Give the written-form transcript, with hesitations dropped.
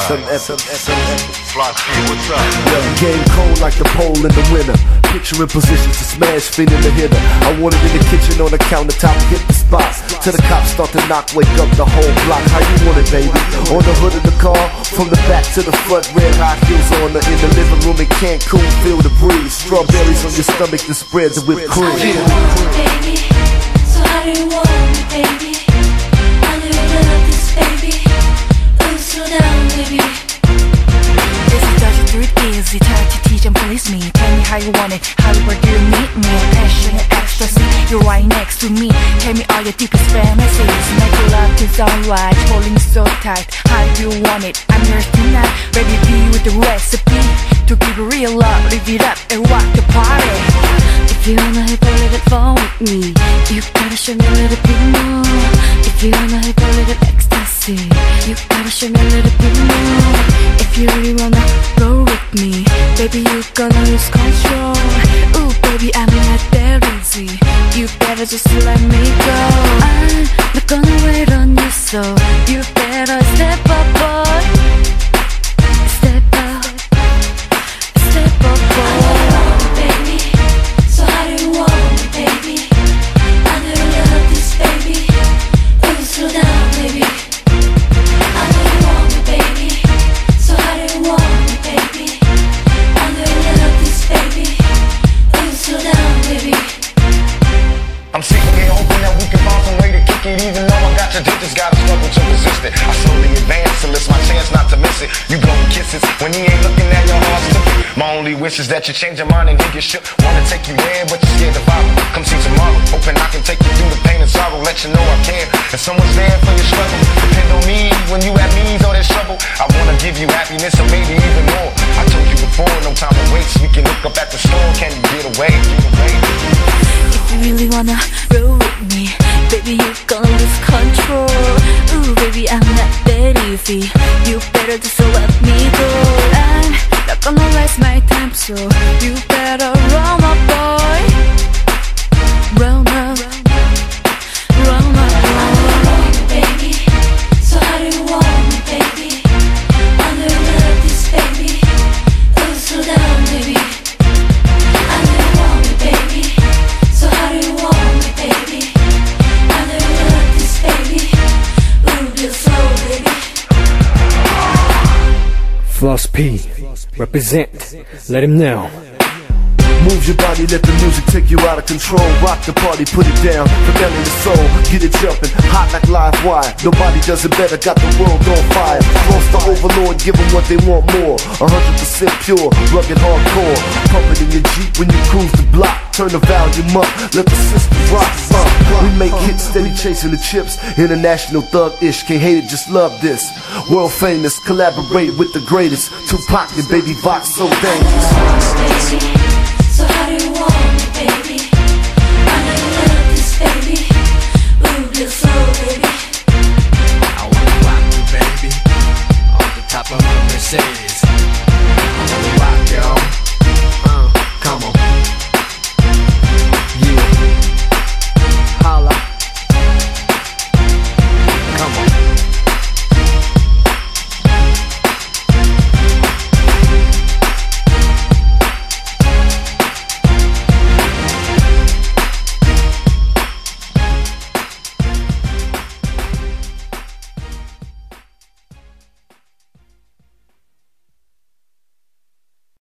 some epic. Floss P, what's up? Young game cold like the pole in the winter. Picture in position to smash, feeling the hitter. I want it in the kitchen on the countertop, hit the spots. Till the cops start to knock, wake up the whole block. How you want it, baby? On the hood of the car, from the back to the front, red hot heels on in the living room in Cancun, feel the breeze. Strawberries on your stomach, the spreads it with cream. How do you want me, baby? So how do you want me, baby? I know you love this, baby. Ooh, slow down, baby. This is does you do it easy, try to teach and please me. Tell me how you want it, how do you need me? Passionate ecstasy, you're right next to me. Tell me all your deepest fantasies. Make your love to sound right, holding so tight. How do you want it? I'm yours tonight, ready to be with the recipe. To give you real love, live it up and rock the party. If you wanna have a little fun with me, you gotta show me a little bit more. If you wanna have a little ecstasy, you gotta show me a little bit more. If you really wanna roll with me, baby, you gonna lose control. Ooh, baby, I'm not that easy. You better just let me go. I'm not gonna wait on you, so you better step up, boy. Step up, step up, boy. Baby, so how do you want me, baby? I know you love this, baby. Ooh, slow down, baby. I know you want me, baby. So how do you want me, baby? I know you love this, baby. Ooh, slow down, baby. I'm seeking it, hoping that we can find some way to kick it. Even though I got your digits, gotta struggle to resist it. I slowly advance till it's my chance not to miss it. You blowing kisses when he ain't looking at your heart's tipping. My only wish is that you change your mind and hit your ship. Wanna take you there, but you're scared to follow. Come see tomorrow, hoping I can take you through the pain and sorrow. Let you know I care, and someone's there for your struggle. Depend on me when you have needs or there's trouble. I wanna give you happiness and maybe even more. I told you before, no time to waste. We can look up at the store, can you get away? If you really wanna roll with me, baby, you gonna lose control. Ooh, baby, I'm not that easy. You better just let me go. I'm not gonna waste my time, so you better run, my boy. Run up, run up, run. Baby, so how do you want me, baby? I know you love this, baby. Ooh, slow down, baby. I know you want me, baby. So how do you want me, baby? I know you love this, baby. Ooh, real slow, baby. Floss P, represent, let him know. Move your body, let the music take you out of control. Rock the party, put it down, the belly to soul. Get it jumping, hot like live wire. Nobody does it better, got the world on fire. Close the overlord, give them what they want more. 100% pure, rugged hardcore. Pump it in your Jeep when you cruise the block. Turn the volume up, let the system rock. We make hits, steady chasing the chips. International thug-ish, can't hate it, just love this. World famous, collaborate with the greatest. Tupac and Baby Vox, so dangerous.